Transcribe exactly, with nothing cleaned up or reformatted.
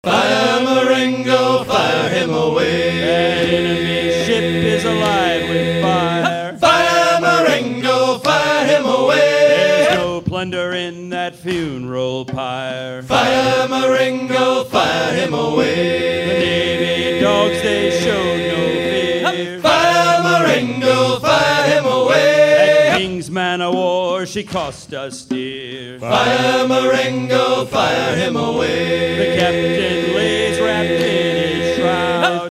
Fire Marengo, fire him away. That enemy ship is alive with fire. Fire Marengo, fire him away. There's no plunder in that funeral pyre. Fire Marengo, fire him away. The Navy dogs, they showed no fear. Fire Marengo, fire him away. That King's man of war, she cost us dear. Fire Marengo, fire him away. The captain lays wrapped in his shroud.